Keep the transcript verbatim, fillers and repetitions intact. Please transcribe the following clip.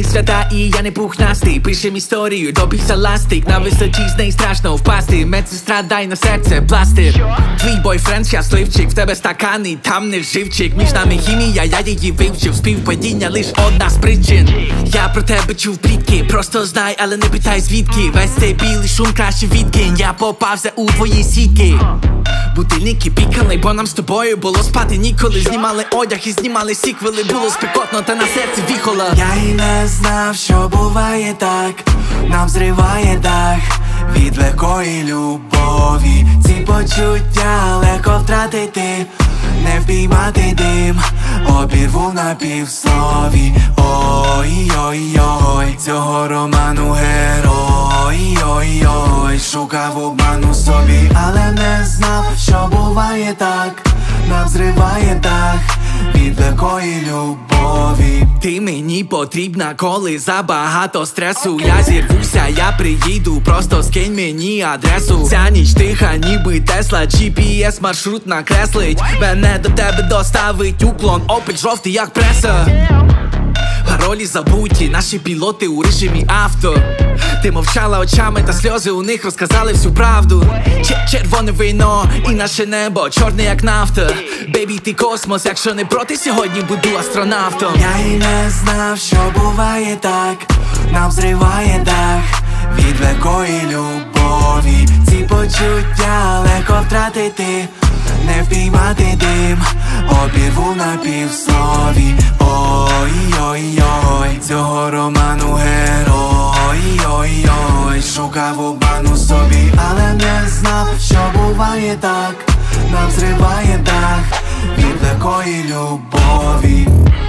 свята, і я не пухнастий. Пишем історію, добійся ластик. На висоті з неї страшно впасти. Медсестра, дай на серце пластир. Твій бойфренд щасливчик, в тебе стакани, там не живчик. Між нами хімія, я її вивчив. Співпадіння лиш одна з причин. Я про тебе чув плітки, просто знай, але не питай звідки. Весь цей білий шум краще відкинь. Я попався у твої сітки. Будильники пікали, бо нам з тобою було спати ніколи. Знімали одяг і знімали сіквели. Було спекотно, та на серці віхола. Я й не знав, що буває так. Нам зриває дах від легкої любові. Ці почуття легко втратити, не впіймати дим, обірву на півслові. Ой-ой-ой, цього роману герой. Ой-ой, шукав обману собі, але не знав, що буває так. Нам зриває дах від легкої любові. Ти мені потрібна, коли забагато стресу. Я зірвуся, я приїду, просто скинь мені адресу. Ця ніч тиха, ніби Тесла, джі пі ес маршрут накреслить. Мене до тебе доставить уклон, опель жовтий як преса. Паролі забуті, наші пілоти у режимі авто. Ти мовчала очами, та сльози у них розказали всю правду. Ч- червоне вино і наше небо чорне як нафта. Бейбі, ти космос, якщо не проти, сьогодні буду астронавтом. Я й не знав, що буває так. Нам зриває дах від легкої любові. Ці почуття легко втратити, не впіймати дим, обірву на півслові. Ой-ой-ой, цього роману герой. Ой-ой, шукав обману собі, але не знав, що буває так. Нам зриває дах від легкої любові.